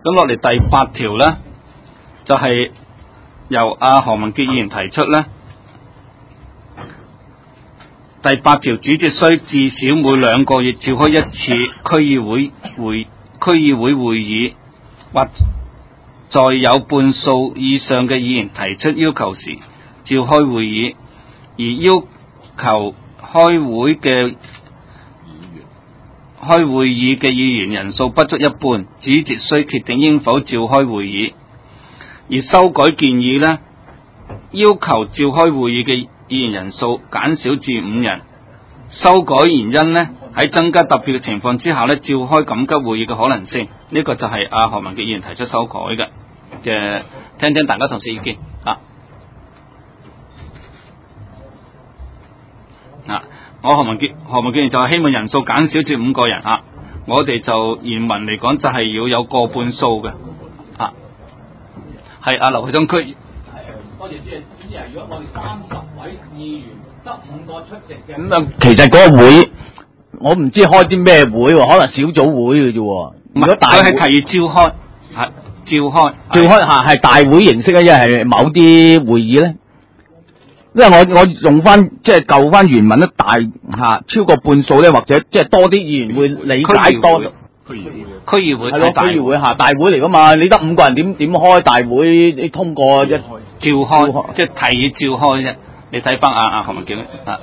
咁落嚟第8條咧，就係、由阿何文傑議員提出咧。第8條，主席須至少每2個月召開一次區議會會議，或在有半數以上嘅議員提出要求時召開會議，而要求開會議嘅議員人數不足一半，主席須決定應否召開會議。而修改建議呢，要求召開會議嘅議員人數減少至5人。修改原因呢，喺增加特別嘅情況之下呢，召開緊急會議嘅可能性。呢、個就係阿何文傑議員提出修改嘅，聽聽大家同事意見啊。我何文傑議員就係希望人數減少至5個人啊。我哋就原文嚟講就係要有過半數嘅啊。係阿劉偉忠區。 多謝主席。如果我哋30位議員得5個出席嘅， 咁啊，其實嗰個會我唔知開啲咩會喎，可能小組會嘅啫。如果大會佢係提議召開，係召開嚇係大會形式啊，一係某啲會議咧。因為我用翻即係舊翻原文咧，大嚇超過半數咧，或者即係多啲議員會理解多。 區議會係咯，區議會嚇大會嚟噶嘛？你得5個人點開大會？你通過一召開，即係提議召開啫。你睇翻阿何文傑啊，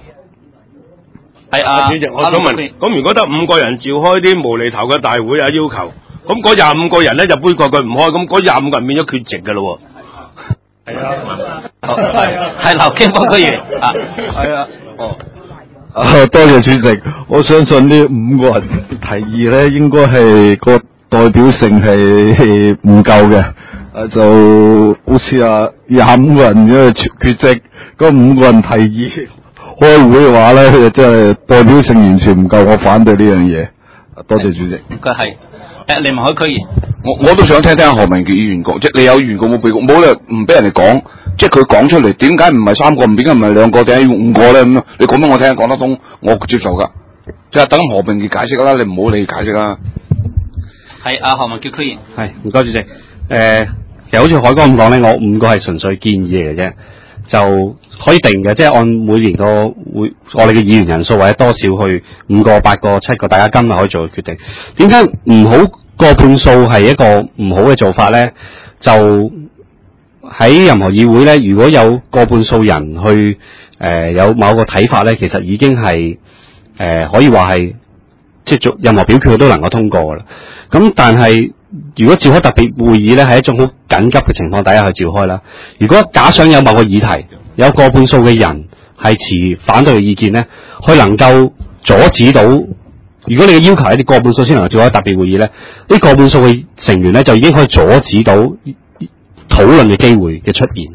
係啊。 主席，我想問，咁如果得5個人召開啲無厘頭嘅大會啊要求，咁嗰25個人咧就杯葛佢唔開，咁嗰25個人變咗缺席㗎咯喎。係啊， 係劉經邦區議員啊， 係啊，多謝主席。我相信呢5個人提議咧，應該係個代表性係唔夠嘅。就好似25個人因為缺席，嗰5個人提議開會嘅話咧，就真係代表性完全唔夠。我反對呢樣嘢。多謝主席。 佢係利民海區議員。 我都想聽聽何文傑議員講，即係你有原告冇被告，冇理由唔俾人哋講，即係佢講出嚟，點解唔係3個，唔點解唔係2個，點解要5個咧？咁你講俾我聽，講得通，我接受噶。即係等何文傑解釋啦，你唔好理解釋啦。 係阿何文傑區議員。 係唔該主席。其實好似海哥咁講咧，我5個係純粹建議嚟嘅啫，就可以定嘅，即係按每年個會我哋嘅議員人數或者多少去5個、8個、7個，大家今日可以做個決定。點解唔好過半數係一個唔好嘅做法咧？就喺任何議會咧，如果有過半數人去有某個睇法咧，其實已經係可以話係即係做任何表決都能夠通過㗎啦。咁但係如果召開特別會議咧，係一種好緊急嘅情況底下去召開啦。如果假想有某個議題有過半數嘅人係持反對嘅意見咧，佢能夠阻止到。如果你嘅要求係啲過半數先能夠召開特別會議咧，呢過半數嘅成員咧就已經可以阻止到討論嘅機會嘅出現，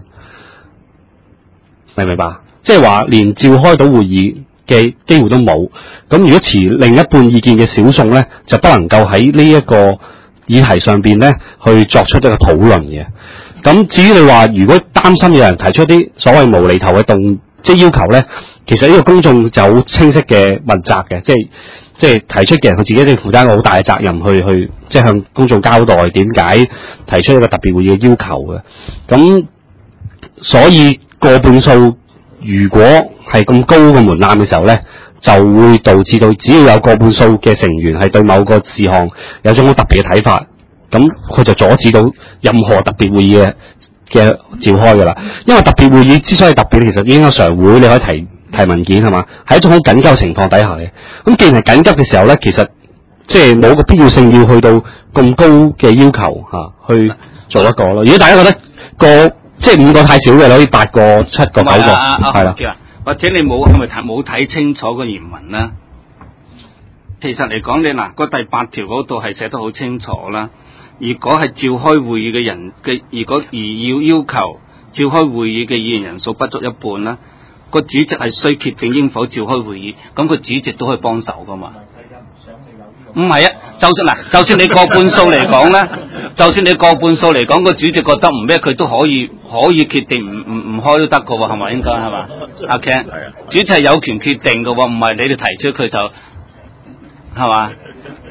明唔明白？即係話連召開到會議嘅機會都冇。咁如果持另一半意見嘅少數咧，就不能夠喺呢一個議題上邊咧去作出一個討論嘅。咁至於你話如果擔心有人提出啲所謂無厘頭嘅即係要求咧，其實呢個公眾就好清晰嘅問責嘅，即係提出嘅人佢自己一定負擔一個好大嘅責任去即係向公眾交代點解提出一個特別會議嘅要求嘅。咁所以過半數如果係咁高嘅門檻嘅時候咧，就會導致到只要有過半數嘅成員係對某個事項有種好特別嘅睇法，咁佢就阻止到任何特別會議嘅召開㗎啦。因為特別會議之所以特別，其實已經有常會你可以提文件係嘛，係一種好緊急嘅情況底下嘅。咁既然係緊急嘅時候咧，其實即係冇個必要性要去到咁高嘅要求去做一個咯。如果大家覺得即係5個太少嘅，可以8個、7個、9個，係啦。 或者你係咪冇睇清楚個原文啦？其實嚟講，你嗱個第8條嗰度係寫得好清楚啦。如果係召開會議嘅人嘅，如果要求召開會議嘅議員人數不足一半啦，個主席係須決定應否召開會議，咁個主席都可以幫手噶嘛。唔係啊，就算你過半數嚟講咧，就算你過半數嚟講，個主席覺得唔咩，佢都可以決定唔開都得噶喎，係咪應該係嘛？阿 Ken， 主席係有權決定噶喎，唔係你哋提出佢就係嘛？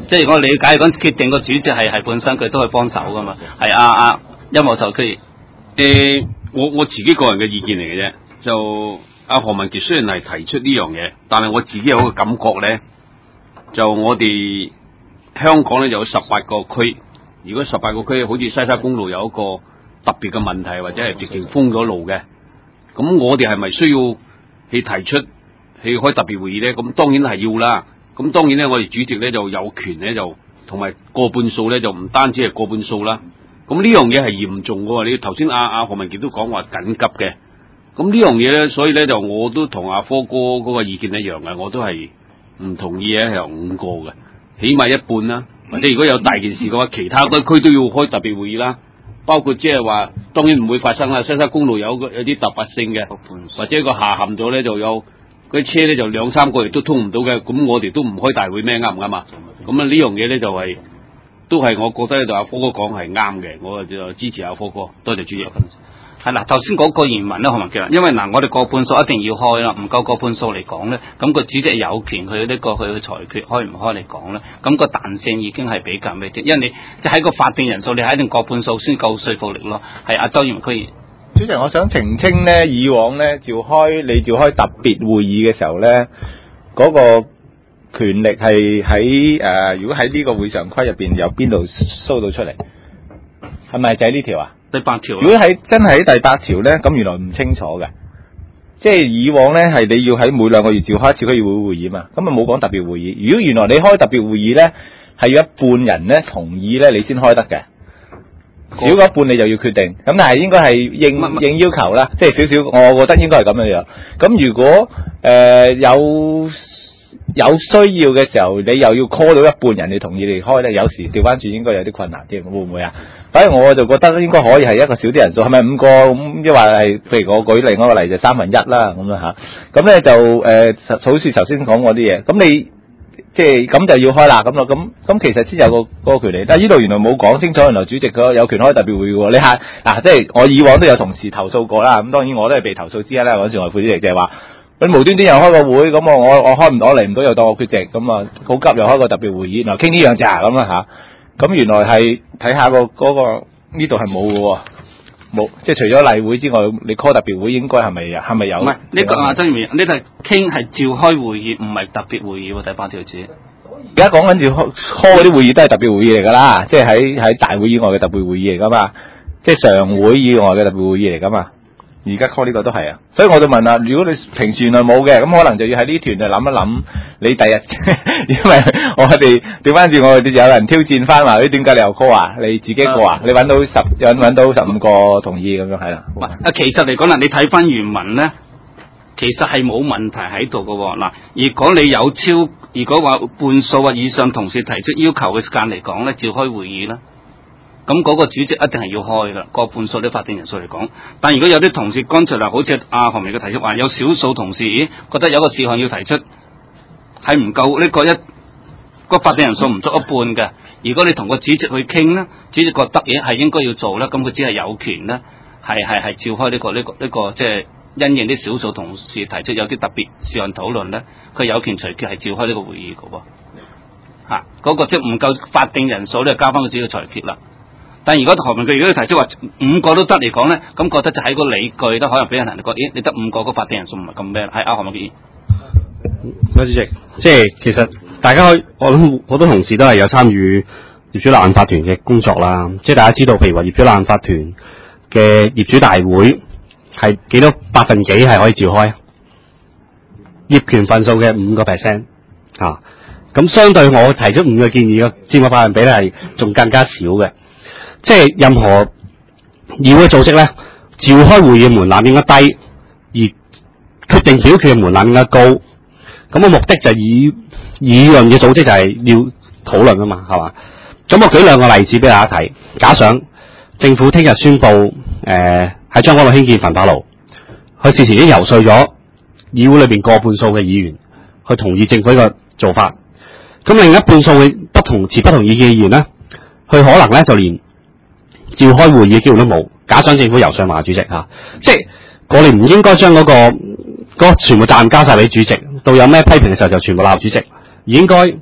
即係如果我理解講決定個主席係本身佢都係幫手噶嘛，係音樂授區。 我自己個人嘅意見嚟嘅啫，就何文傑雖然係提出呢樣嘢，但係我自己有個感覺咧，就我哋香港咧有18個區，如果18個區好似西沙公路有一個特別嘅問題，或者係直情封咗路嘅，咁我哋係咪需要去提出去開特別會議咧？咁當然係要啦。咁當然咧，我哋主席咧就有權咧，就同埋過半數咧，就唔單止係過半數啦。咁呢樣嘢係嚴重嘅喎。你頭先何文傑都講話緊急嘅。咁呢樣嘢咧，所以咧就我都同阿科哥嗰個意見一樣嘅，我都係唔同意係有5個嘅，起碼一半啦。或者如果有大件事嘅話，其他嗰區都要開特別會議啦。包括即係話，當然唔會發生啦。西沙公路有啲突發性嘅，或者個下陷咗咧，就有嗰啲車咧就2-3個月都通唔到嘅。咁我哋都唔開大會咩？啱唔啱啊？咁啊呢樣嘢咧就係、都係我覺得就阿科哥講係啱嘅，我就支持阿科哥。多謝主席。 係啦，頭先嗰個言文咧，何文傑，因為我哋過半數一定要開啦，唔夠過半數嚟講咧，咁個主席有權去呢個去裁決開唔開嚟講咧，咁個彈性已經係比較咩啲，因為你即係喺個法定人數，你係一定過半數先夠說服力咯。係阿周議員區議。 主席，我想澄清咧，以往咧召開特別會議嘅時候咧，嗰個權力係喺如果喺呢個會常規入邊由邊度搜到出嚟？係咪就係呢條啊？ 第8條。 如果真係喺第8條咧，咁原來唔清楚嘅，即係以往咧係你要喺每2個月召開一次區議會會議嘛，咁啊冇講特別會議。如果原來你開特別會議咧，係要一半人咧同意咧，你先開得嘅。少過一半你就要決定，咁但係應該係應要求啦，即係少少，我覺得應該係咁樣樣。咁如果有需要嘅時候，你又要 call 到一半人你同意你開咧，有時調翻轉應該有啲困難啲，會唔會啊？反正我就覺得應該可以係一個少啲人數，係咪5個咁？即係話係，譬如我舉另外一個例就1/3啦咁樣嚇。咁咧就好似頭先講嗰啲嘢，咁你即係咁就要開啦咁咯。咁其實先有個權利，但係呢度原來冇講清楚，原來主席佢有權開特別會喎。你係嗱，即係我以往都有同事投訴過啦。咁當然我都係被投訴之一啦。嗰時我係副主席就係話，你無端端又開個會，咁我開唔到，嚟唔到又當我缺席，咁啊好急又開個特別會議，嗱傾呢樣咋咁啊嚇。咁原來係睇下嗰個呢度係冇嘅喎，冇即係除咗例會之外，你 call 特別會應該係咪有？唔係呢個啊，曾議員，呢度係傾係召開會議，唔係特別會議喎。第8條指。 而家講緊召開嗰啲會議都係特別會議嚟㗎啦，即係喺大會以外嘅特別會議嚟㗎嘛，即係常會以外嘅特別會議嚟㗎嘛。而家 call 呢個都係啊，所以我就問啦，如果你平時原來冇嘅，咁可能就要喺呢團就諗一諗，你第日，因為我哋調翻轉，我哋有人挑戰翻話，點解你又 call 啊？你自己過啊？你揾到15個同意咁樣係啦。 其實嚟講啦，你睇翻原文咧，其實係冇問題喺度嘅喎。嗱，如果你有如果話半數或以上同事提出要求嘅時間嚟講咧，召開會議啦。咁嗰個主席一定係要開㗎，過半數啲法定人數嚟講。但如果有啲同事剛才嗱，好似何明嘅提出話，有少數同事覺得有個事項要提出係唔夠呢個法定人數唔足一半嘅。如果你同個主席去傾咧，主席覺得嘢係應該要做咧，咁佢只係有權咧，係召開呢個即係因應啲少數同事提出有啲特別事項討論咧，佢有權隨決係召開呢個會議嘅喎。嗰個即係唔夠法定人數咧，交翻佢自己嘅裁決啦。但如果何文傑如果提出話5個都得嚟講咧，咁覺得就喺個理據都可能俾人覺得，咦，你得5個，個法定人數唔係咁咩？係何文傑。 主席，即係其實大家我諗好多同事都係有參與業主立案法團嘅工作啦。即係大家知道，譬如話業主立案法團嘅業主大會係幾多百分幾係可以召開？業權份數嘅5%啊。咁相對我提出5個建議嘅佔嘅百分比咧係仲更加少嘅。即係任何議會組織咧，召開會議門檻應該低，而決定表決嘅門檻應該高。咁個目的就係議論嘅組織就係要討論啊嘛，係嘛？咁我舉2個例子俾大家睇。假想政府聽日宣布喺將軍澳興建焚化爐，佢事前已經游說咗議會裏邊過半數嘅議員去同意政府呢個做法。咁另一半數嘅持不同意見嘅議員咧，佢可能咧就連召開會議嘅機會都冇。假想政府由上話主席嚇，即係我哋唔應該將嗰個全部責任交晒俾主席，到有咩批評嘅時候就全部鬧主席，而應該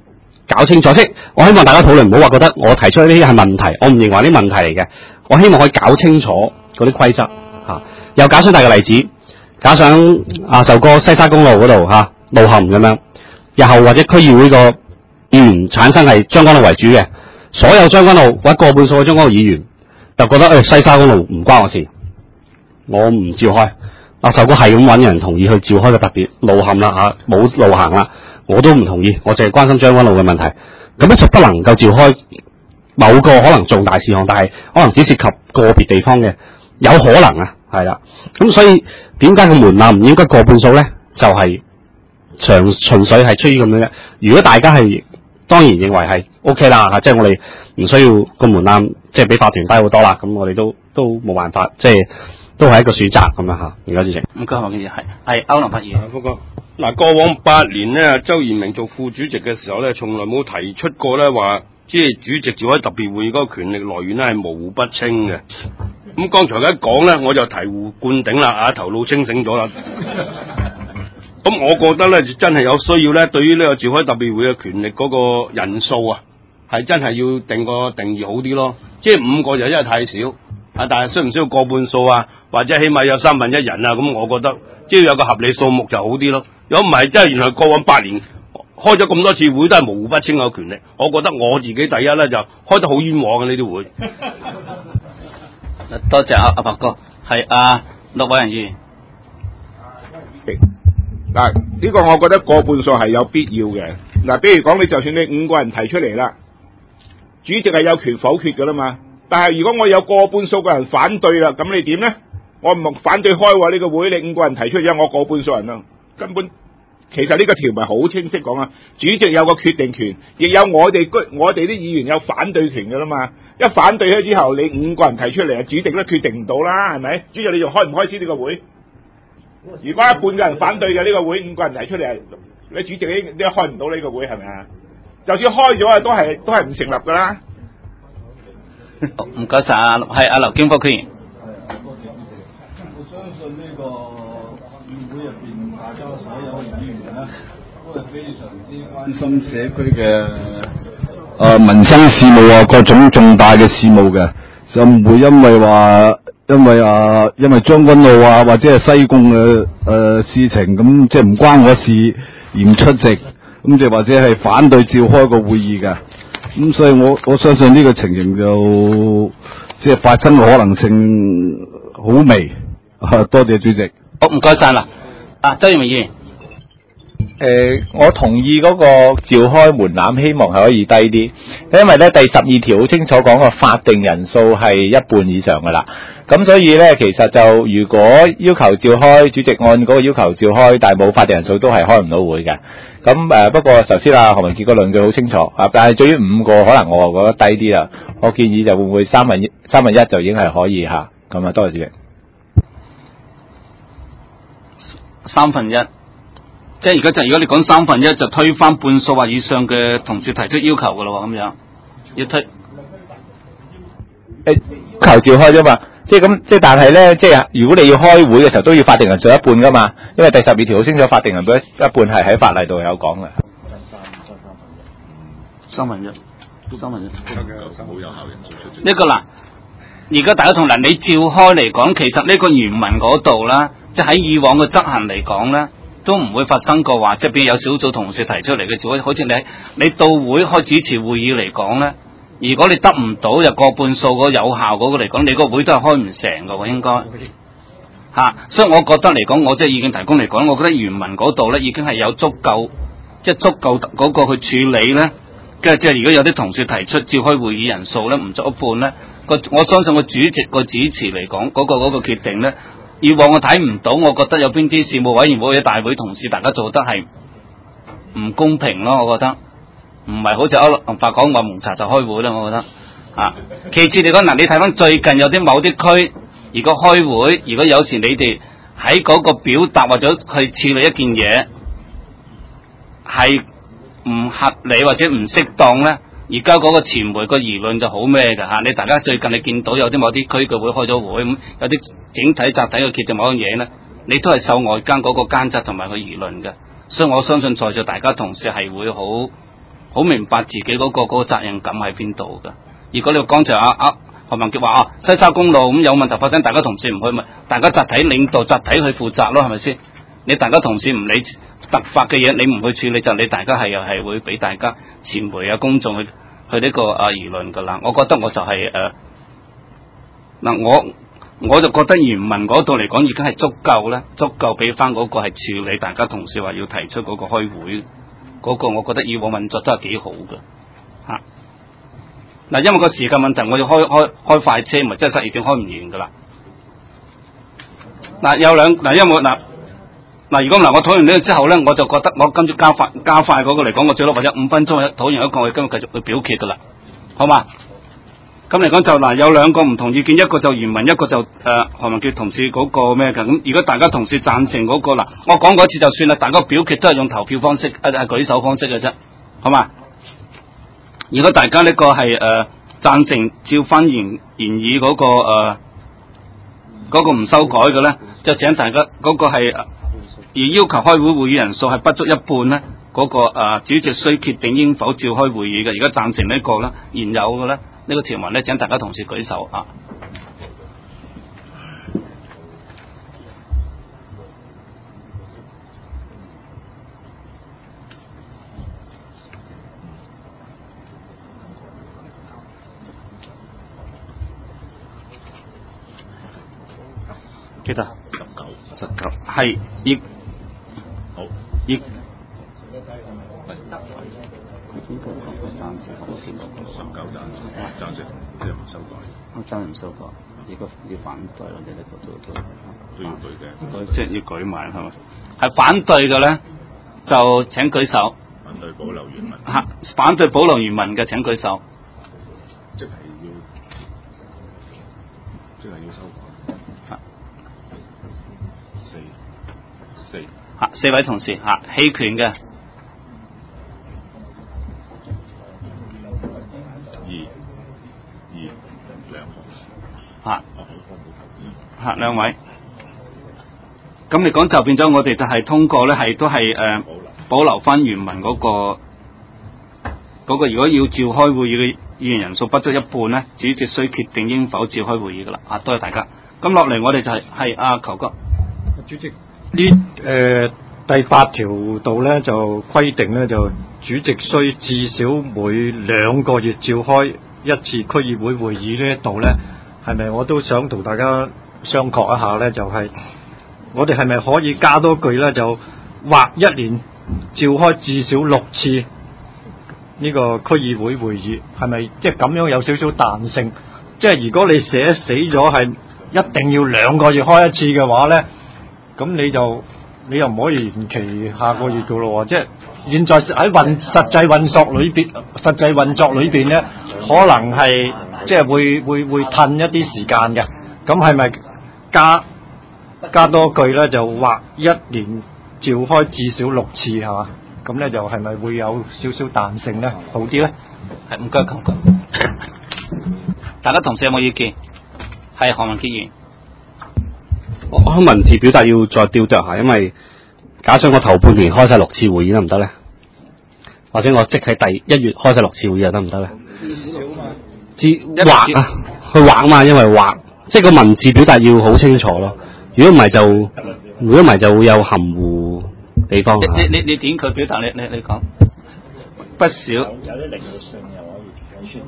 搞清楚，即係我希望大家討論唔好話覺得我提出呢啲係問題，我唔認為呢啲問題嚟嘅。我希望可以搞清楚嗰啲規則嚇。又搞出大嘅例子，假想就個西沙公路嗰度路陷咁樣，日後或者區議會個議員產生係將軍澳為主嘅，所有將軍澳或者過半數嘅將軍澳議員就覺得西沙公路唔關我事，我唔召開。就個係咁揾人同意去召開個特別路陷啦冇路行啦，我都唔同意，我淨係關心將軍澳嘅問題，咁咧就不能夠召開某個可能重大事項，但係可能只涉及個別地方嘅，有可能係啦。咁所以點解個門檻唔應該過半數咧？就係純粹係出於咁樣嘅。如果大家係當然認為係 OK 啦即係我哋唔需要個門檻，即係比法團低好多啦，咁我哋都冇辦法，即係都係一個選擇咁樣嚇。唔該主席。 唔該，黃建係歐林發言。 不過嗱，過往8年咧，周延明做副主席嘅時候咧，從來冇提出過咧話，即係主席召開特別會議嗰個權力來源咧係模糊不清嘅。咁剛才一講咧，我就醍醐灌頂啦，頭腦清醒咗啦。咁我覺得咧，真係有需要咧，對於呢個召開特別會嘅權力嗰個人數係真係要定個定義好啲咯。即係5個就真係太少，但係需唔需要過半數或者起碼有1/3人咁我覺得即係有個合理數目就好啲咯。如果唔係，真係原來過往8年開咗咁多次會都係模糊不清嘅權力，我覺得我自己第一咧就開得好冤枉嘅呢啲會。 多謝阿白哥，係陸偉仁議員。 嗱，呢個我覺得過半數係有必要嘅。嗱，比如講你就算你5個人提出嚟啦，主席係有權否決噶啦嘛。但係如果我有過半數個人反對啦，咁你點咧？我唔反對開呢個會，你5個人提出，因為我過半數人啦，根本其實呢個條文好清晰講主席有個決定權，亦有我哋啲議員有反對權噶啦嘛。一反對咗之後，你5個人提出嚟，主席都決定唔到啦，係咪？主席你仲開唔開始呢個會？如果一半嘅人反對嘅呢個會，5個人提出嚟，你主席你都開唔到呢個會係咪啊？就算開咗都係唔成立噶啦。 唔該晒係劉經科區議員。 我相信呢個議會入邊，大家所有議員咧，都係非常之關心社區嘅民生事務各種重大嘅事務嘅，就唔會因為將軍澳或者係西貢嘅事情咁，即係唔關我事而唔出席，咁即係或者係反對召開個會議嘅。咁所以我相信呢個情形就即係發生嘅可能性好微。多謝主席。 好，唔該晒啦。周延明議員。 我同意嗰個召開門檻，希望係可以低啲，因為咧第12條好清楚講個法定人數係1半以上噶啦。咁所以咧，其實就如果要求召開，主席按嗰個要求召開，但係冇法定人數都係開唔到會嘅。咁不過頭先何文傑個論據好清楚但係對於5個可能我覺得低啲啦。我建議就會唔會三分一就已經係可以嚇。咁多謝主席。 1/3，即係如果你講1/3就推翻半數或以上嘅同事提出要求噶咯，咁樣要推求召開啫嘛。即係咁，即係但係咧，即係如果你要開會嘅時候，都要法定人數1半噶嘛。因為第12條好清楚，法定人數1半係喺法例度有講嘅。 1/3，好有效人數出席。呢個嗱，而家大家同你召開嚟講，其實呢個原文嗰度啦，即係喺以往嘅執行嚟講咧，都唔會發生過話，即係譬如有小組同事提出嚟嘅召開，好似你到會開主持會議嚟講咧。如果你得唔到又過半數嗰有效嗰個嚟講，你個會都係開唔成㗎喎，應該所以我覺得嚟講，我即係意見提供嚟講，我覺得原文嗰度咧已經係有足夠嗰個去處理咧。即係如果有啲同事提出召開會議人數咧唔足1半咧，我相信個主席個主持嚟講嗰個決定咧，以往我睇唔到，我覺得有邊啲事務委員會或者大會同事大家做得係唔公平咯，我覺得。唔係好似歐林發講話蒙查就開會啦，我覺得其次嚟講嗱，你睇翻最近有啲某啲區，如果開會，如果有時你哋喺嗰個表達或者去處理一件嘢係唔合理或者唔適當咧，而家嗰個傳媒個輿論就好咩㗎你大家最近你見到有啲某啲區嘅會開咗會咁，有啲整體集體嘅決定某樣嘢咧，你都係受外間嗰個奸責同埋個輿論嘅，所以我相信在座大家同事係會好好明白自己嗰個責任感喺邊度㗎。如果你剛才何文傑話西沙公路咁有問題發生，大家同事唔去咪，大家集體領導集體去負責咯，係咪先？你大家同事唔理突發嘅嘢，你唔去處理就你大家係會俾大家傳媒啊公眾去呢個輿論㗎啦。我覺得我就係我就覺得原文嗰度嚟講已經係足夠咧，足夠俾翻嗰個係處理大家同事話要提出嗰個開會嗰個，我覺得以往運作都係幾好嘅嚇。嗱，因為個時間問題，我要開快車，咪即係12點開唔完噶啦。嗱，因為如果我討論呢個之後咧，我就覺得我跟住加快嗰個嚟講，我最多或者5分鐘討完一個，我今日繼續去表決噶啦，好嘛？咁嚟講就有兩個唔同意見，一個就原文，一個就何文傑同事嗰個咩嘅。咁如果大家同事贊成嗰個我講嗰次就算啦，大家表決都係用投票方式舉手方式嘅啫，好嘛？如果大家呢個係贊成照翻原議嗰個唔修改嘅咧，就請大家嗰個係而要求開會會議人數係不足一半咧，嗰個主席須決定應否召開會議嘅。而家贊成呢個啦，現有嘅咧呢個條文咧，請大家同事舉手啊！幾多？19係亦好亦。 贊成，即係唔修改。 我真係唔修改，如果要反對，我哋呢個都要舉嘅。 即係要舉埋係咪？係反對嘅咧，就請舉手。 反對保留原文。 反對保留原文嘅請舉手。 即係要修改。 四位同事棄權嘅。兩位，咁嚟講就變咗我哋就係通過咧，係都係保留翻原文嗰個，如果要召開會議嘅議員人數不足一半咧，主席須決定應否召開會議噶啦。多謝大家。咁落嚟我哋就係球哥。 主席呢第8條度咧就規定咧，就主席須至少每2個月召開一次區議會會議呢一度咧，係咪我都想同大家商榷一下咧？就係我哋係咪可以加多句咧？就劃1年召開至少6次呢個區議會會議，係咪即係咁樣有少少彈性？即係如果你寫死咗係一定要2個月開一次嘅話咧，咁你又唔可以延期下個月噶咯喎？即係現在喺實際運作裏邊咧，可能係即係會褪一啲時間嘅。咁係咪加多句咧？就劃1年召開至少6次係嘛？咁咧就係咪會有少少彈性咧？好啲咧？ 係唔該，大家同事有冇意見？係何文傑議員。 我文字表達要再雕琢下，因為假想我頭半年開晒6次會議得唔得咧？或者我即係第1月開晒6次會議得唔得咧？畫啊，去畫嘛，因為畫即係個文字表達要好清楚咯。如果唔係就會有含糊地方。 你點佢表達？你講不少。有啲靈活性又可以出。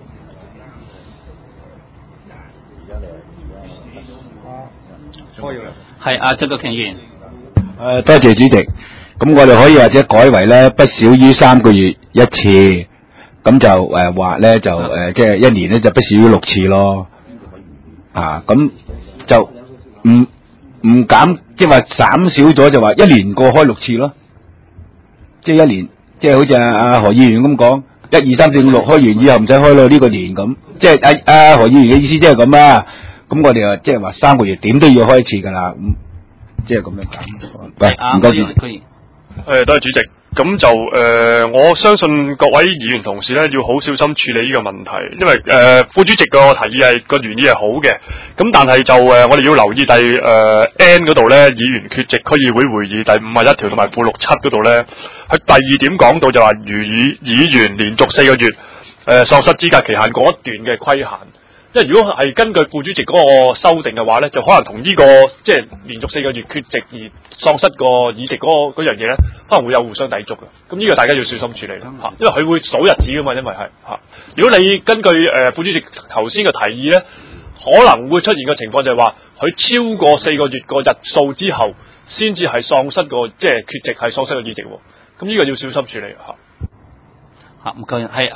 係周國強議員。 多謝主席。咁我哋可以或者改為咧不少於3個月一次，咁就劃咧就即係1年咧就不少於6次咯。咁就唔減，即係話減少咗就話1年過開6次咯。即係1年，即係好似阿何議員咁講，1、2、3、4、5、6開完以後唔使開咯呢個年咁。即係阿何議員嘅意思即係咁啊。咁我哋即係話3個月點都要開一次㗎啦。咁即係咁樣減。喂，唔該主席。 多謝主席。 咁就我相信各位議員同事咧要好小心處理呢個問題，因為副主席個提議係個原意係好嘅，咁但係就我哋要留意第N 嗰度咧，議員缺席區議會會議第51條同埋附錄7嗰度咧，佢第2點講到就話如議員連續4個月喪失資格期限嗰一段嘅規限。即係如果係根據副主席嗰個修訂嘅話咧，就可能同呢個即係連續4個月缺席而喪失個議席嗰樣嘢咧，可能會有互相抵觸嘅。咁呢個大家要小心處理啦嚇，因為佢會數日子噶嘛，因為係嚇。如果你根據副主席頭先嘅提議咧，可能會出現嘅情況就係話，佢超過4個月個日數之後，先至係喪失個即係缺席係喪失個議席喎。咁呢個要小心處理嚇。 嚇，唔該，係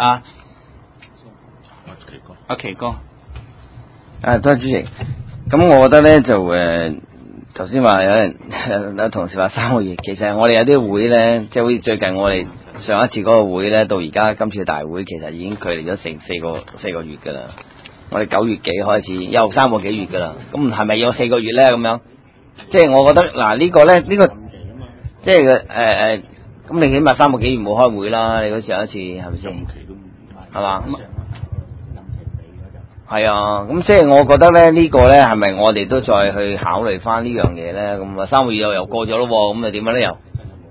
阿奇哥。 多謝主席。咁我覺得咧就頭先話有同事話3個月，其實我哋有啲會咧，即係好似最近我哋上一次嗰個會咧，到而家今次大會其實已經距離咗成4個月㗎啦。我哋9月幾開始，有3個幾月㗎啦。咁係咪有4個月咧？咁樣，即係我覺得嗱呢個咧，即係咁你起碼3個幾月冇開會啦。你嗰上一次係咪先？係嘛？係啊，咁即係我覺得咧呢個咧係咪我哋都再去考慮翻呢樣嘢咧？咁啊3個月又過咗咯，咁啊點樣咧又？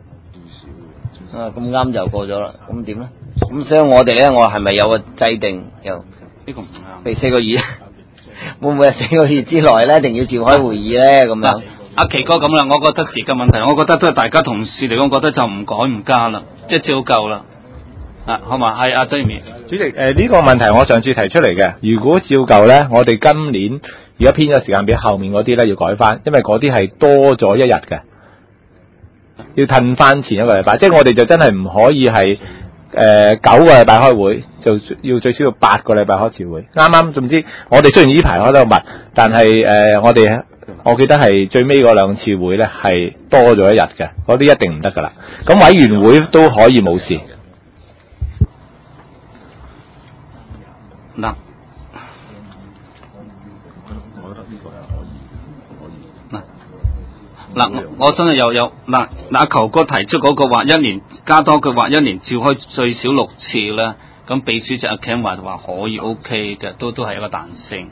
咁啱就過咗啦，咁點咧？咁所以我哋咧，我係咪有個制定又？ 呢個唔啱。 譬如4個月，會唔會係4個月之內咧，一定要召開會議咧？咁樣。 阿奇哥咁啦，我覺得時間問題，我覺得都係大家同事嚟講，覺得就唔改唔加啦，即係照舊啦。好嘛，係阿張面主席，呢個問題我上次提出嚟嘅，如果照舊咧，我哋今年而家編咗時間表後面嗰啲咧要改翻，因為嗰啲係多咗1日嘅，要褪翻前1個禮拜，即係我哋就真係唔可以係9個禮拜開會，就要最少要8個禮拜開次會。啱啱總之，我哋雖然呢排開得密，但係我記得係最尾嗰2次會咧係多咗1日嘅，嗰啲一定唔得噶啦。咁委員會都可以冇事。 嗱，我相信又有阿球哥提出嗰個話1年加多句話1年召開最少6次啦，咁秘書長阿 Ken 話可以 OK 嘅，都係一個彈性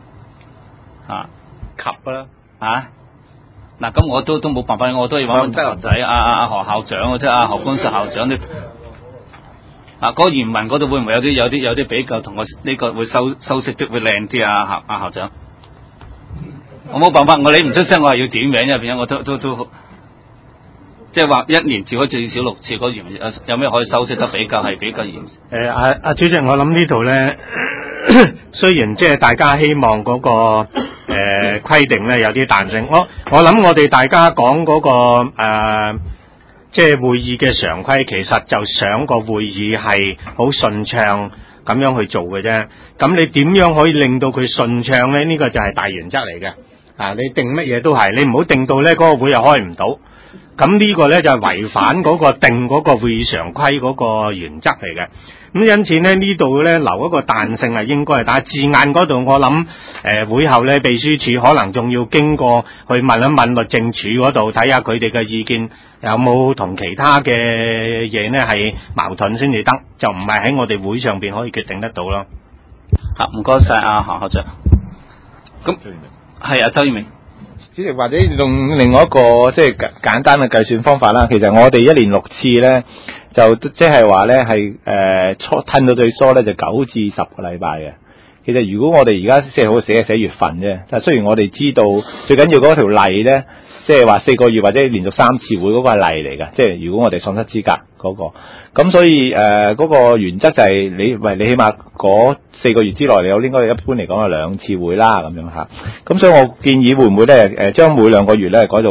及啦嗱，咁我都冇辦法，我都要揾問仔阿何校長，即係阿何官實校長啲嗰個原文嗰度會唔會有啲比較同我呢個會修飾啲會靚啲啊？阿校長。我冇辦法，你唔出聲，我係要點名入邊，我都即係話1年召開最少6次嗰原有咩可以修飾得比較嚴？ 阿主席，我諗呢度咧，雖然即係大家希望嗰個規定咧有啲彈性，我諗我哋大家講嗰個即係會議嘅常規，其實就想個會議係好順暢咁樣去做嘅啫。咁你點樣可以令到佢順暢咧？呢個就係大原則嚟嘅。你定乜嘢都係，你唔好定到咧嗰個會又開唔到。咁呢個咧就係違反嗰個定嗰個會議常規嗰個原則嚟嘅。咁因此咧呢度咧留一個彈性係應該係，但係字眼嗰度我諗會後咧秘書處可能仲要經過去問一問律政處嗰度睇下佢哋嘅意見有冇同其他嘅嘢咧係矛盾先至得，就唔係喺我哋會上邊可以決定得到咯。 唔該晒阿何校長。咁係啊，周耀明。 主席，或者用另外一個即係簡單嘅計算方法啦。其實我哋1年6次咧，就即係話咧係褪到最疏咧就9至10個禮拜嘅。其實如果我哋而家即係好寫月份啫，但係雖然我哋知道最緊要嗰條例咧，即係話4個月或者連續3次會嗰個係例嚟嘅。即係如果我哋喪失資格嗰個，咁所以嗰個原則就係你起碼嗰4個月之內你有應該一般嚟講有2次會啦咁樣嚇。咁所以我建議會唔會咧將每2個月咧改到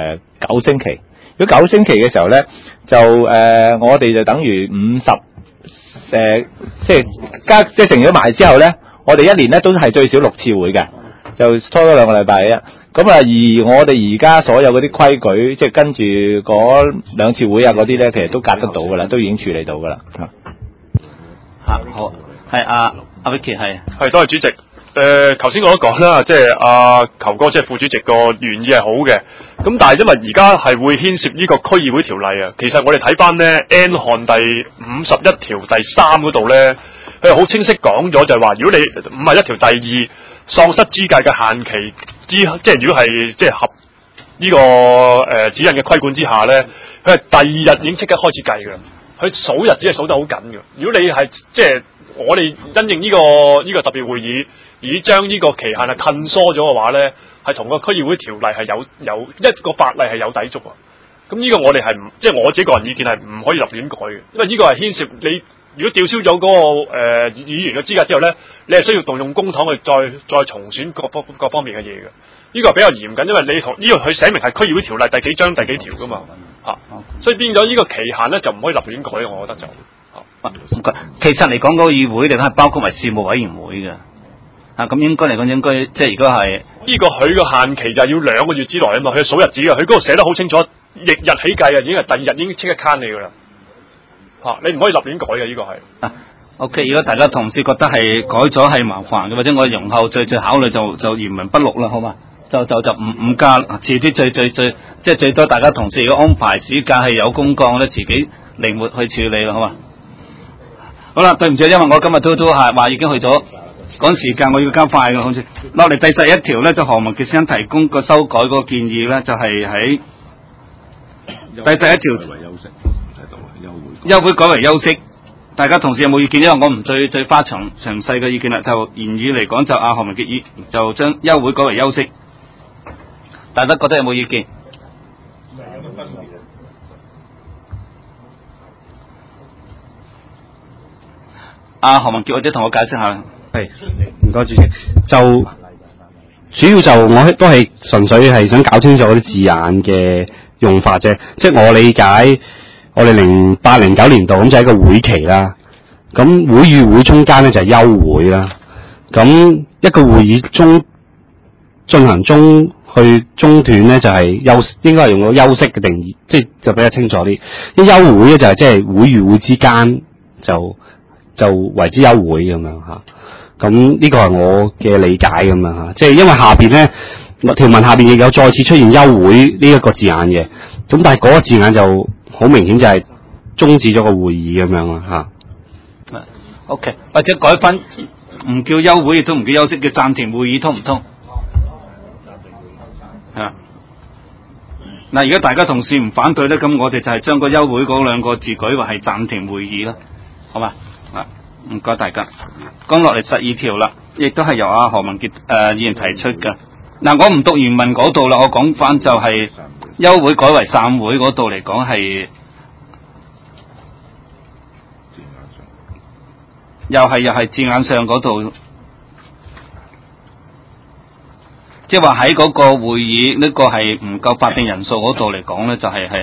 9星期？如果9星期嘅時候咧，就我哋就等於50即係成咗埋之後咧，我哋1年咧都係最少6次會嘅，就拖咗2個禮拜啫。咁而我哋而家所有嗰啲規矩，即係跟住嗰2次會啊嗰啲咧，其實都隔得到噶啦，都已經處理到噶啦。 好，係阿 Vicky 係。 多謝主席。 頭先我都講啦，即係阿球哥即係副主席個原意係好嘅，咁但係因為而家係會牽涉呢個區議會條例啊，其實我哋睇翻咧 N 項第51條第3嗰度咧，佢係好清晰講咗就係話，如果你51條第2喪失資格嘅限期即係如果係即係合呢個指引嘅規管之下咧，佢係第2日已經即刻開始計㗎啦，佢數日子係數得好緊嘅。如果你係即係我哋因應呢個特別會議，而將呢個期限係褪疏咗嘅話咧，係同個區議會條例係有一個法例係有抵觸啊。咁呢個我哋係唔即係我自己個人意見係唔可以立亂改嘅，因為呢個係牽涉你如果吊銷咗嗰個議員嘅資格之後咧，你係需要動用公帑去再重選各方面嘅嘢嘅。呢個係比較嚴謹，因為你同呢個佢寫明係區議會條例第幾章第幾條噶嘛嚇，所以變咗呢個期限咧就唔可以立亂改，我覺得就。 其實嚟講，嗰個議會嚟講係包括埋事務委員會嘅，咁應該嚟講應該即係如果係呢個佢個限期就係要2個月之內啊嘛，佢數日子嘅，佢嗰度寫得好清楚，翌日起計啊，已經係第2日已經即刻慳你噶啦，你唔可以立亂改嘅呢個係。 OK， 如果大家同事覺得係改咗係麻煩嘅，或者我容後再考慮就言文不錄啦，好嘛？就唔加，遲啲最多大家同事如果安排時間係有公幹咧，自己靈活去處理啦，好嘛？好啦，對唔住，因為我今日都係話已經去咗趕時間，我要加快嘅，好似落嚟第11條咧，就何文傑先生提供個修改嗰個建議咧，就係喺第11條休會改為休息。大家同事有冇意見？因為我唔最花詳細嘅意見啦，就言語嚟講就何文傑就將休會改為休息。大家覺得有冇意見？何文傑或者同我解釋下。 係，唔該主席。就主要就我都係純粹係想搞清楚嗰啲字眼嘅用法啫。即係我理解，我哋08-09年度咁就係一個會期啦。咁會與會中間咧就係休會啦。咁一個會議進行中去中斷咧就係應該係用個休息嘅定義，即係就比較清楚啲。啲休會咧就係即係會與會之間就為之休會咁樣嚇。咁呢個係我嘅理解咁樣嚇，即係因為下邊咧條文下邊亦有再次出現休會呢一個字眼嘅，咁但係嗰個字眼就好明顯就係終止咗個會議咁樣啦嚇。 OK， 或者改翻唔叫休會亦都唔叫休息，叫暫停會議，通唔通？嗱，如果大家同事唔反對咧，咁我哋就係將個休會嗰2個字改為係暫停會議啦，好嘛？唔該大家。講落嚟12條啦，亦都係由何文傑議員提出嘅。嗱，我唔讀原文嗰度啦，我講翻就係休會改為散會嗰度嚟講係，又係字眼上嗰度，即係話喺嗰個會議呢個係唔夠法定人數嗰度嚟講咧，就係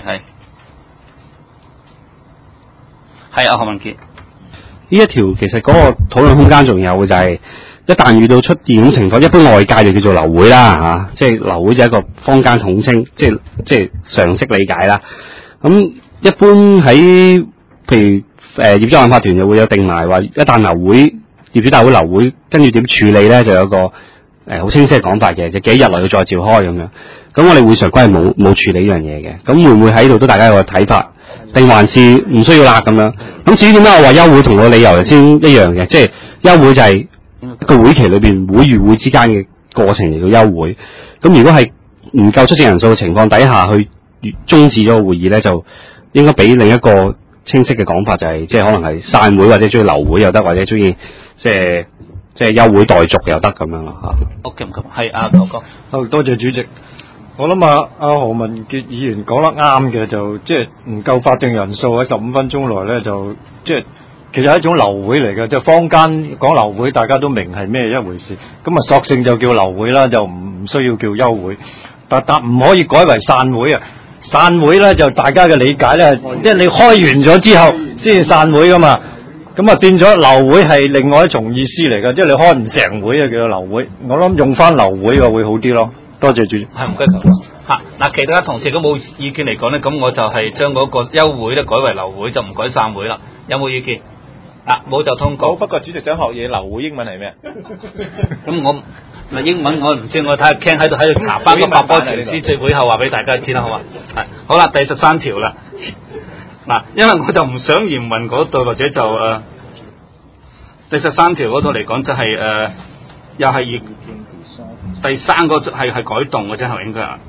何文傑。 呢一條其實嗰個討論空間仲有嘅就係，一旦遇到出現咁情況，一般外界就叫做流會啦嚇，即係流會就係一個坊間統稱，即係常識理解啦。咁一般喺譬如業主立案法團就會有定埋話，一旦流會業主大會流會，跟住點處理咧，就有個好清晰嘅講法嘅，就幾日內要再召開咁樣。咁我哋會常規係冇處理呢樣嘢嘅。咁會唔會喺度都大家有個睇法？定還是唔需要啦咁樣？咁至於點解我話休會同個理由頭先一樣嘅，即係休會就係一個會期裏邊會與會之間嘅過程嚟到休會。咁如果係唔夠出席人數嘅情況底下去終止咗個會議咧，就應該俾另一個清晰嘅講法，就係即係可能係散會或者中意留會又得，或者中意即係休會待續又得咁樣咯嚇。 OK， 唔該，係球哥。 好，多謝主席。我諗何文傑議員講得啱嘅，就即係唔夠法定人數喺15分鐘內咧，就即係其實係一種流會嚟嘅，即係坊間講流會，大家都明係咩一回事，咁啊索性就叫流會啦，就唔需要叫休會，但唔可以改為散會啊！散會咧就大家嘅理解咧，即係你開完咗之後先至散會噶嘛，咁啊變咗流會係另外一種意思嚟嘅，即係你開唔成會啊叫做流會，我諗用翻流會嘅會好啲咯。多謝主席。 係唔該球哥。嗱，其他同事都冇意見嚟講咧，咁我就係將嗰個休會咧改為流會，就唔改散會啦。有冇意見？ 冇就通過。 不過主席想學嘢，流會英文係咩？ 咁我嗱英文我唔知，我睇下 Ken 喺度查翻個百科全書，最會後話俾大家知啦，好嘛？係好啦，第13條啦。嗱，因為我就唔想原文嗰度，或者就第13條嗰度嚟講就係又係第3個係改動嘅啫，係咪應該啊？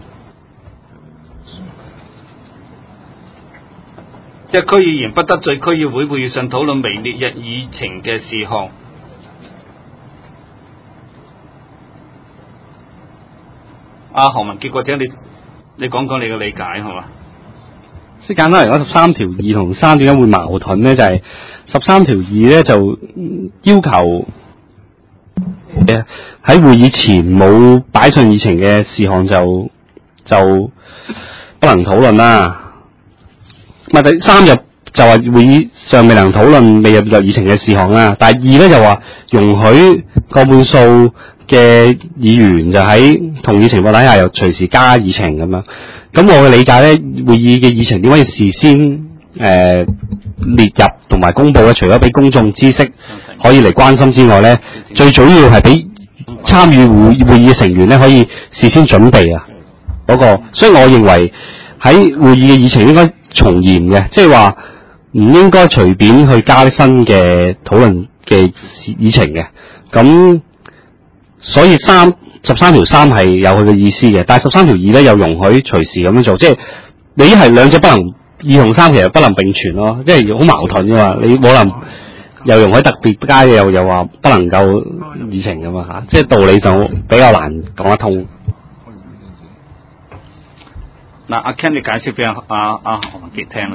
即係區議員不得在區議會會議上討論未列入議程嘅事項。何文傑，或者你講講你嘅理解係嘛？ 即係簡單嚟講，13條2同3點解會矛盾咧？就係13條2咧就要求喺會議前冇擺上議程嘅事項就不能討論啦。咪第3就話會議上未能討論未入議程嘅事項啦。但係2咧就話容許過半數嘅議員就喺同意情況底下又隨時加議程咁樣。咁我嘅理解咧，會議嘅議程點解要事先列入同埋公佈咧？除咗俾公眾知識可以嚟關心之外咧，最主要係俾參與會議嘅成員咧可以事先準備啊個。所以我認為喺會議嘅議程應該從嚴嘅，即係話唔應該隨便去加啲新嘅討論嘅議程嘅。咁所以13條3係有佢嘅意思嘅，但係13條2咧又容許隨時咁樣做，即係你係兩者不能2同3其實不能並存咯，即係好矛盾噶嘛，你冇能又容許特別加嘅，又話不能夠議程噶嘛嚇，即係道理就比較難講得通。 嗱，阿 Ken 你解釋俾阿何文傑聽啦。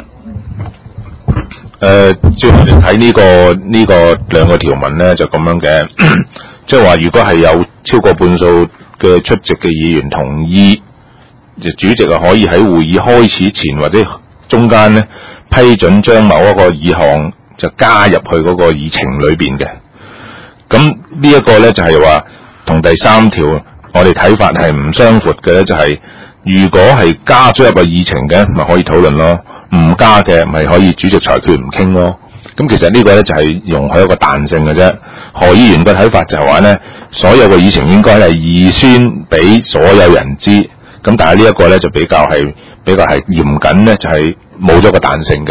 即係我哋睇呢個兩個條文咧，就咁樣嘅。即係話，如果係有超過半數嘅出席嘅議員同意，就主席啊可以喺會議開始前或者中間咧批准將某一個議項就加入去嗰個議程裏邊嘅。咁呢一個咧就係話同第3條我哋睇法係唔相符嘅咧，就係如果係加咗入個議程嘅，咪可以討論咯；唔加嘅，咪可以主席裁決唔傾咯。咁其實呢個咧就係容許一個彈性嘅啫。何議員嘅睇法就係話咧，所有嘅議程應該係預先俾所有人知。咁但係呢一個咧就比較係嚴謹咧，就係冇咗個彈性嘅。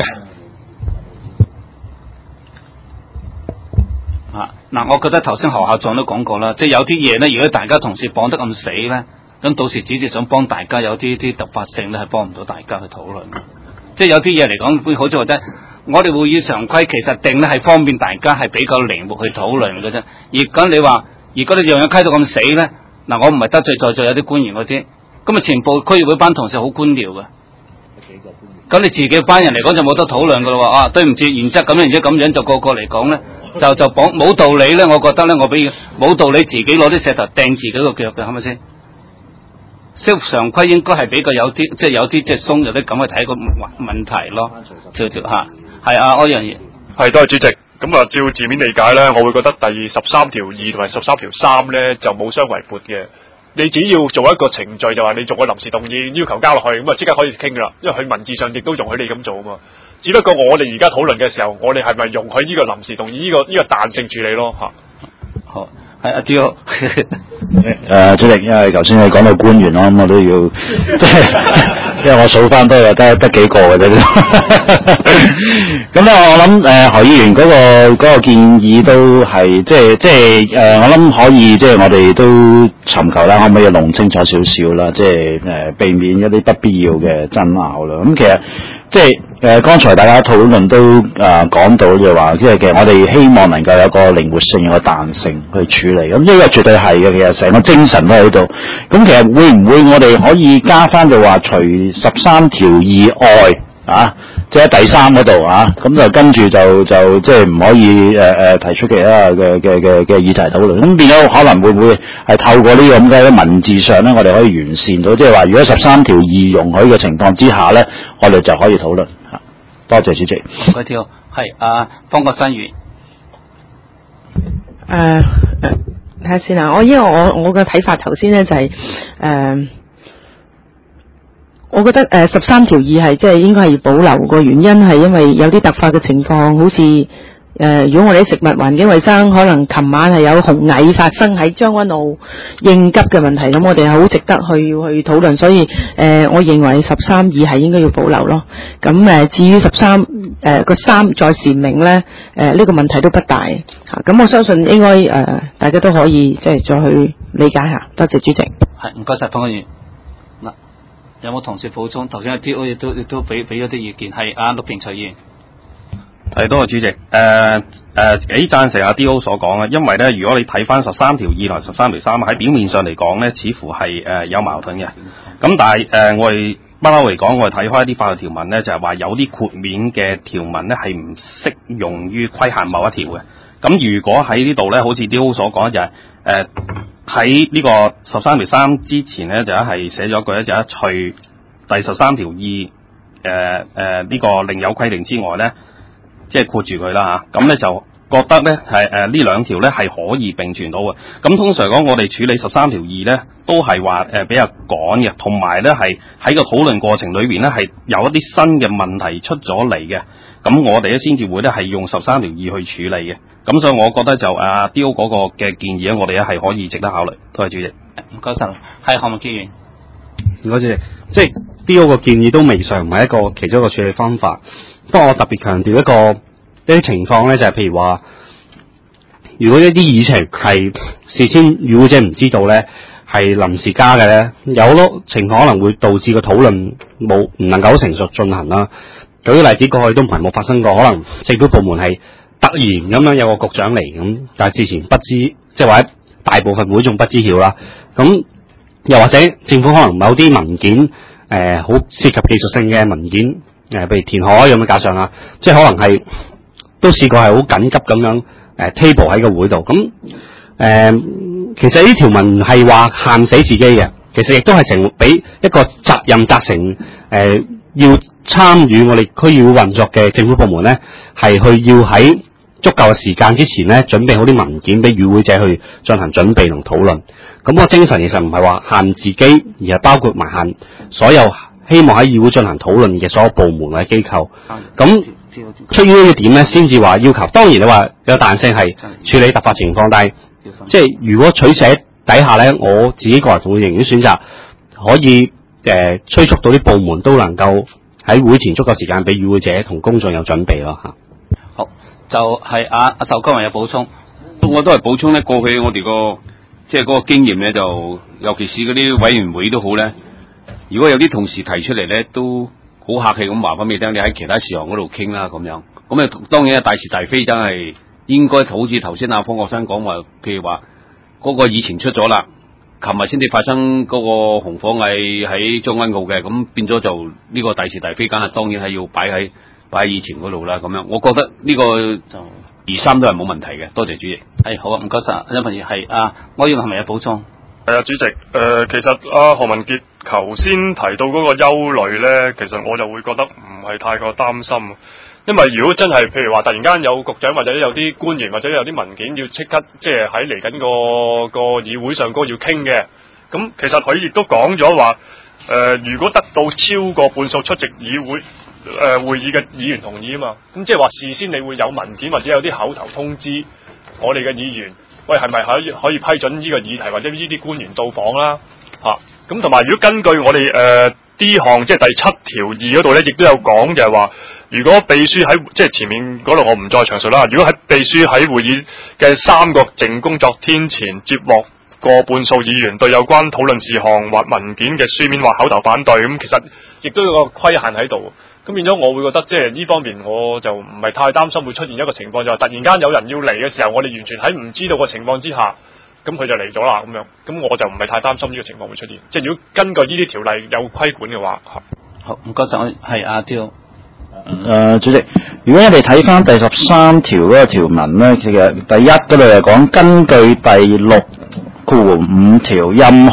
嗱，我覺得頭先何校長都講過啦，即係有啲嘢咧，如果大家同事綁得咁死咧，咁到時主席想幫大家有啲突發性咧，係幫唔到大家去討論。即係有啲嘢嚟講，會好似話齋。我哋會議常規其實定咧係方便大家係比較靈活去討論嘅啫。而咁你話，如果你樣樣規到咁死咧，嗱我唔係得罪在座有啲官員嗰啲，咁啊全部區議會班同事好官僚嘅。咁你自己班人嚟講就冇得討論噶咯喎。對唔住，原則咁樣，然之後咁樣就個個嚟講咧，就綁冇道理咧。我覺得咧，我比冇道理自己攞啲石頭掟自己個腳嘅，係咪先？常規應該係比較有啲，即係有啲即係鬆，有啲咁去睇個問題咯。條嚇。係啊，嗰樣嘢係多謝主席。咁啊，照字面理解咧，我會覺得第13條2同埋13條3咧就冇相違悖嘅。你只要做一個程序，就話你做個臨時動議要求加落去，咁啊即刻可以傾噶啦。因為佢文字上亦都容許你咁做啊嘛。只不過我哋而家討論嘅時候，我哋係咪容許呢個臨時動議呢個彈性處理咯嚇？ 好，係阿朱。 主席，因為頭先你講到官員咯，咁我都要即係。因為我數翻都有得幾個嘅啫，咁咧我諗何議員嗰個建議都係即係我諗可以即係我哋都尋求啦，可唔可以弄清楚少少啦，即係避免一啲不必要嘅爭拗啦。咁其實即係剛才大家討論都講到就話，即係其實我哋希望能夠有個靈活性、有個彈性去處理。咁呢個絕對係嘅，其實成個精神都喺度。咁其實會唔會我哋可以加翻就話除13條以外啊，即係第3嗰度啊，咁就跟住就即係唔可以提出其他嘅議題討論。咁變咗可能會唔會係透過呢個咁嘅文字上咧，我哋可以完善到，即係話如果13條2容許嘅情況之下咧，我哋就可以討論嚇。多謝主席。 唔該，條係方國珊議員。 睇下先啊！因為我嘅睇法頭先咧就係我覺得13條2係即係應該係要保留，個原因係因為有啲突發嘅情況，好似如果我哋喺食物環境衛生，可能琴晚係有紅蟻發生喺將軍澳應急嘅問題，咁我哋係好值得去討論，所以我認為13(2) 係應該要保留咯。咁至於13個3再闡明咧，呢個問題都不大嚇。咁我相信應該大家都可以即係再去理解下。多謝主席。 係，唔該晒，潘議員。嗱，有冇同事補充？頭先有啲亦都俾咗啲意見，係陸平徐議員。 係，多謝主席。幾贊成阿 D.O 所講啊，因為咧，如果你睇翻13條2同13條3喺表面上嚟講咧，似乎係有矛盾嘅。咁但係我哋不嬲嚟講，我哋睇開一啲法律條文咧，就係話有啲豁免嘅條文咧係唔適用於規限某一條嘅。咁如果喺呢度咧，好似 D.O 所講就係喺呢個13條3之前咧，就係寫咗一句咧，就係除第13條2呢個另有規定之外咧，即係括住佢啦嚇，咁咧就覺得咧係呢兩條咧係可以並存到嘅。咁通常講我哋處理13條2咧，都係話比較趕嘅，同埋咧係喺個討論過程裏邊咧係有一啲新嘅問題出咗嚟嘅。咁我哋咧先至會咧係用13條2去處理嘅。咁所以我覺得就D.O 嗰個嘅建議咧，我哋咧係可以值得考慮。多謝主席。 唔該晒，係項目議員。 唔該主席，即係 D.O 個建議都未嘗唔係一個其中一個處理方法。不過我特別強調一啲情況咧，就係譬如話，如果一啲議程係事先與會者唔知道咧，係臨時加嘅咧，有好多情況可能會導致個討論唔能夠成熟進行啦。舉個例子，過去都唔係冇發生過，可能政府部門係突然咁樣有個局長嚟咁，但係之前不知，即係或者大部分會眾不知曉啦。咁又或者政府可能某啲文件好涉及技術性嘅文件。譬如填海咁樣加上即係可能係都試過係好緊急咁樣table 喺個會度。咁其實呢條文係話限死自己嘅，其實亦都係俾一個責任責成要參與我哋區議會運作嘅政府部門咧，係去要喺足夠嘅時間之前咧，準備好啲文件俾與會者去進行準備同討論。咁個精神其實唔係話限自己，而係包括埋限所有希望喺議會進行討論嘅所有部門或者機構，咁出於呢個點咧，先至話要求。當然你話有彈性係處理突發情況，但係即係如果取捨底下咧，我自己個人會寧願選擇可以催促到啲部門都能夠喺會前足夠時間俾與會者同公眾有準備咯嚇。 好，就係阿壽剛有補充， 我都係補充咧。過去我哋個即係嗰個經驗咧，就尤其是嗰啲委員會都好咧。如果有啲同事提出嚟咧，都好客氣咁話翻俾你聽，你喺其他事項嗰度傾啦咁樣。咁當然大是大非，真係應該好似頭先阿方國珊講話，譬如話嗰個議程出咗啦，琴日先至發生嗰個紅火蟻喺將軍澳嘅，咁變咗就呢個大是大非，梗係當然係要擺喺議程嗰度啦。咁樣，我覺得呢個就2-3都係冇問題嘅。多謝主席。 係好啊，唔該晒。有朋友係我要係咪有補充？ 係主席。其實何文傑頭先提到嗰個憂慮咧，其實我就會覺得唔係太過擔心，因為如果真係譬如話突然間有局長或者有啲官員或者有啲文件要即刻即係喺嚟緊個議會上嗰要傾嘅，咁其實佢亦都講咗話，如果得到超過半數出席議會會議嘅議員同意啊嘛，咁即係話事先你會有文件或者有啲口頭通知我哋嘅議員，喂係咪可以批准呢個議題或者呢啲官員到訪啦嚇？咁同埋，如果根據我哋D 項即係第7條2嗰度咧，亦都有講就係話，如果秘書喺即係前面嗰度我唔再詳述啦。如果喺秘書喺會議嘅3個淨工作天前接獲過半數議員對有關討論事項或文件嘅書面或口頭反對，咁其實亦都有個規限喺度。咁變咗，我會覺得即係呢方面我就唔係太擔心會出現一個情況，就係突然間有人要嚟嘅時候，我哋完全喺唔知道嘅情況之下。咁佢就嚟咗啦，咁樣，咁我就唔係太擔心呢個情況會出現。即係如果根據呢啲條例有規管嘅話， 好，唔該晒，係阿刁。 主席，如果我哋睇翻第13條嗰個條文咧，其實第一嗰度就講根據第6.5條，任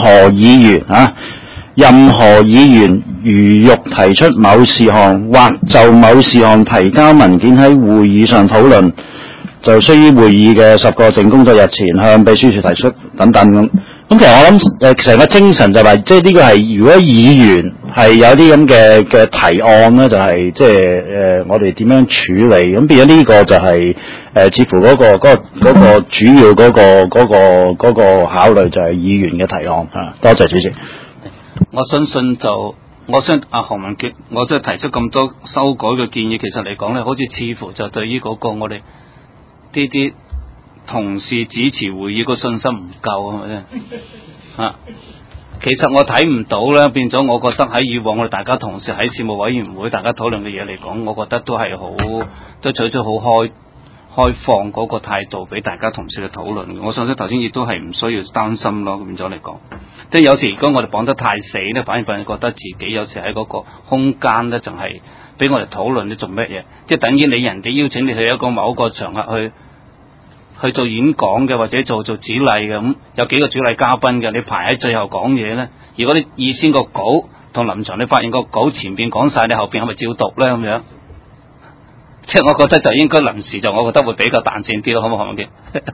何議員如欲提出某事項或就某事項提交文件喺會議上討論，就需於會議嘅10個淨工作日前向秘書處提出等等咁。咁其實我諗成個精神就係即係呢個係如果議員係有啲咁嘅提案咧，就係即係我哋點樣處理，咁變咗呢個就係似乎嗰個主要嗰個考慮就係議員嘅提案啊。多謝主席。 我相信阿何文傑，我即係提出咁多修改嘅建議，其實嚟講咧，好似似乎就對於嗰個我哋呢啲同事主持會議個信心唔夠，係咪先？啊，其實我睇唔到咧，變咗我覺得喺以往我哋大家同事喺事務委員會大家討論嘅嘢嚟講，我覺得都係都取咗好開放嗰個態度俾大家同事去討論。我相信頭先亦都係唔需要擔心咯，變咗嚟講。即係有時如果我哋綁得太死咧，反而覺得自己有時喺嗰個空間咧，就係俾我哋討論你做乜嘢，即係等於你人哋邀請你去一個某一個場合去做演講嘅，或者做主禮嘅，咁有幾個主禮嘉賓嘅，你排喺最後講嘢咧。如果你預先個稿同臨場你發現個稿前邊講晒，你後邊係咪照讀咧咁樣？即係我覺得就應該臨時就，我覺得會比較彈性啲咯，好唔好？何文傑？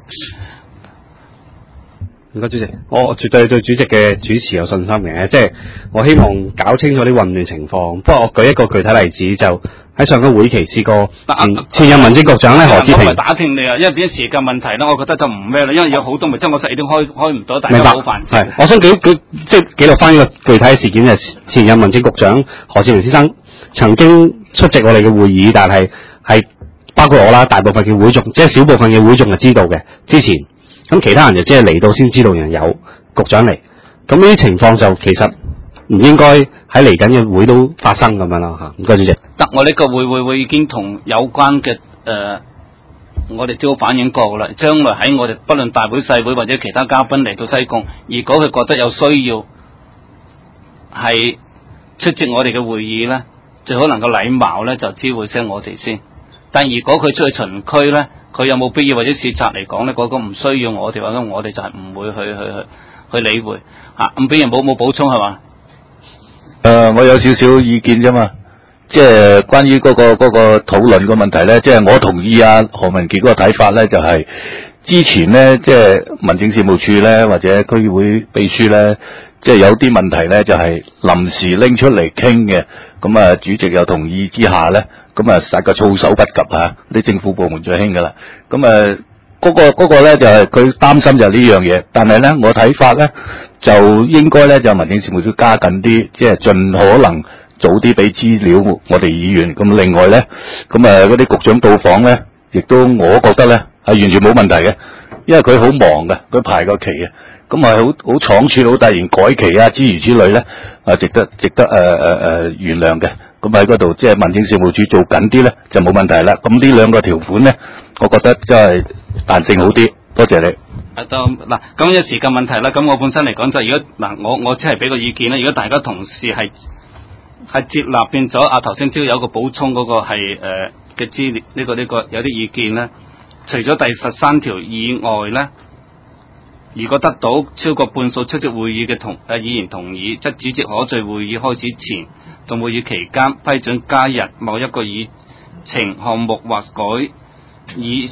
唔該主席，我絕對對主席嘅主持有信心嘅，即係我希望搞清楚啲混亂情況。不過我舉一個具體例子，就喺上個會期試過前任民政局長咧何志平。 我打聽你啊，因為變咗時間問題啦，我覺得就唔咩啦，因為有好多咪即係我12點開唔到，大家好煩。 係，我想即係記錄翻呢個具體事件，就係前任民政局長何志平先生曾經出席我哋嘅會議，但係包括我啦，大部分嘅會眾，即係少部分嘅會眾係知道嘅之前。咁其他人就即係嚟到先知道人有局長嚟，咁呢啲情況就其實唔應該喺嚟緊嘅會都發生咁樣啦嚇。唔該主席。 得，我呢個會已經同有關嘅我哋都反映過啦。將來喺我哋不論大會細會或者其他嘉賓嚟到西貢，如果佢覺得有需要係出席我哋嘅會議咧，最好能夠禮貌咧就知會聲我哋先。但如果佢出去巡區咧，佢有冇必要或者視察嚟講咧？嗰個唔需要我哋，或者我哋就係唔會去理會嚇。咁俾人冇補充係嘛？ 我有少少意見啫嘛，即係關於嗰個討論個問題咧，即係我同意啊何文傑嗰個睇法咧，就係之前咧，即係民政事務處咧或者區議會秘書咧，即係有啲問題咧，就係臨時拎出嚟傾嘅，咁啊主席又同意之下咧。咁啊，實個措手不及啊！啲政府部門最興噶啦。咁啊，嗰個咧就係佢擔心就係呢樣嘢。但係咧，我睇法咧就應該咧就民政事務處加緊啲，即係盡可能早啲俾資料我哋議員。咁另外咧，咁啊嗰啲局長到訪咧，亦都我覺得咧係完全冇問題嘅，因為佢好忙嘅，佢排個期嘅。咁啊好倉促，好突然改期啊，諸如此類咧，值得原諒嘅。咁喺嗰度即係民政事務處做緊啲咧，就冇問題啦。咁呢兩個條款咧，我覺得真係彈性好啲。多謝你。 嗱，咁有時間問題啦。咁我本身嚟講就如果我只係俾個意見啦。如果大家同事係接納變咗頭先都有一個補充嗰個係嘅資料，呢個有啲意見咧。除咗第13條以外咧，如果得到超過半數出席會議嘅議員同意，則主席可在會議開始前同會議期間批准加入某一個議程項目或改以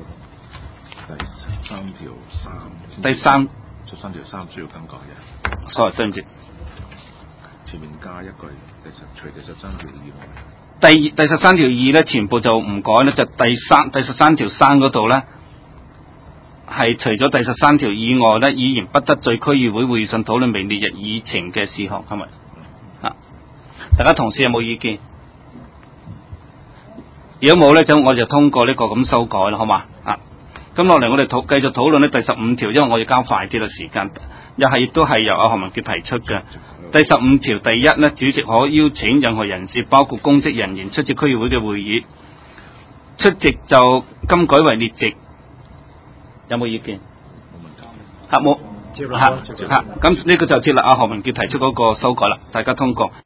第13條3需要更改嘅。sorry， 對唔住，前面加一句，除第13條以外。第13條2咧，全部就唔改咧，就第13條3嗰度咧，係除咗第13條以外咧，議員不得在區議會會議上討論未列入議程嘅事項，係咪？大家同事有冇意見？如果冇咧，咁我就通過呢個咁修改啦，好嘛？咁落嚟我哋繼續討論呢第15條，因為我要交快啲嘅時間，亦都係由何文傑提出嘅。第15條第1咧，主席可邀請任何人士，包括公職人員出席區議會嘅會議，出席就今改為列席。有冇意見？冇問題。冇。接納。咁呢個就接納何文傑提出嗰個修改啦，大家通過。